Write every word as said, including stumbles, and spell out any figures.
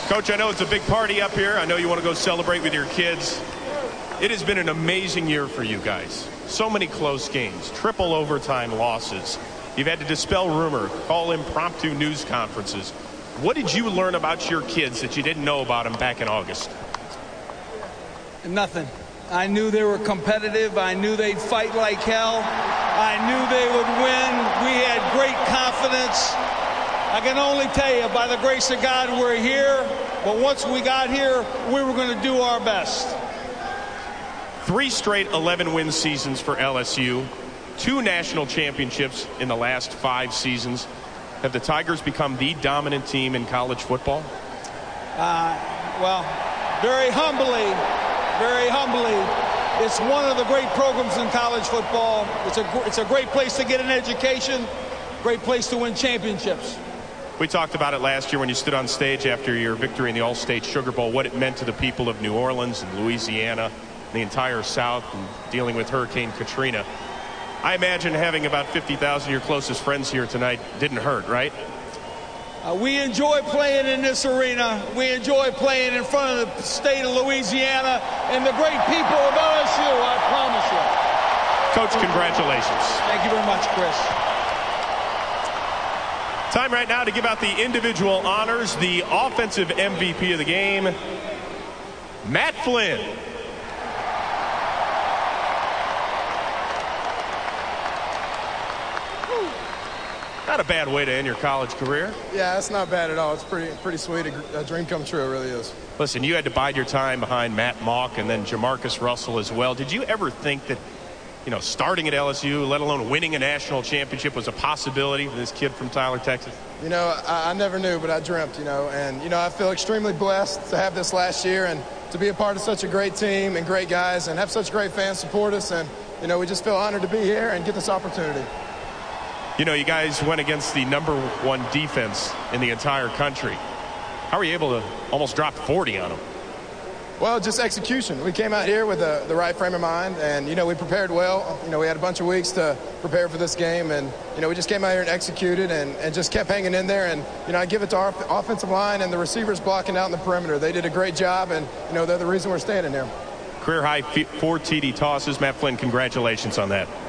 Coach, I know it's a big party up here. I know you want to go celebrate with your kids. It has been an amazing year for you guys. So many close games, triple overtime losses. You've had to dispel rumor, call impromptu news conferences. What did you learn about your kids that you didn't know about them back in August? Nothing. I knew they were competitive. I knew they'd fight like hell. I knew they would win. We had great confidence. I can only tell you, by the grace of God, we're here. But once we got here, we were going to do our best. Three straight eleven-win seasons for L S U. Two national championships in the last five seasons. Have the Tigers become the dominant team in college football? Uh, well, very humbly, very humbly, it's one of the great programs in college football. It's a, it's a great place to get an education, great place to win championships. We talked about it last year when you stood on stage after your victory in the All-State Sugar Bowl, what it meant to the people of New Orleans and Louisiana, the entire South, and dealing with Hurricane Katrina. I imagine having about fifty thousand of your closest friends here tonight didn't hurt, right? Uh, we enjoy playing in this arena. We enjoy playing in front of the state of Louisiana and the great people of L S U, I promise you. Coach, congratulations. Thank you very much, Chris. Time right now to give out the individual honors. The offensive M V P of the game, Matt Flynn. Not a bad way to end your college career. Yeah, that's not bad at all. It's pretty pretty sweet. A, a dream come true, it really is. Listen, you had to bide your time behind Matt Mock and then Jamarcus Russell as well. Did you ever think that, you know, starting at L S U, let alone winning a national championship, was a possibility for this kid from Tyler, Texas? You know, I, I never knew, but I dreamt, you know. And, you know, I feel extremely blessed to have this last year and to be a part of such a great team and great guys and have such great fans support us. And, you know, we just feel honored to be here and get this opportunity. You know, you guys went against the number one defense in the entire country. How were you able to almost drop forty on them? Well, just execution. We came out here with the, the right frame of mind, and, you know, we prepared well. You know, we had a bunch of weeks to prepare for this game, and, you know, we just came out here and executed and, and just kept hanging in there. And, you know, I give it to our offensive line and the receivers blocking out in the perimeter. They did a great job, and, you know, they're the reason we're standing here. Career high four T D tosses. Matt Flynn, congratulations on that.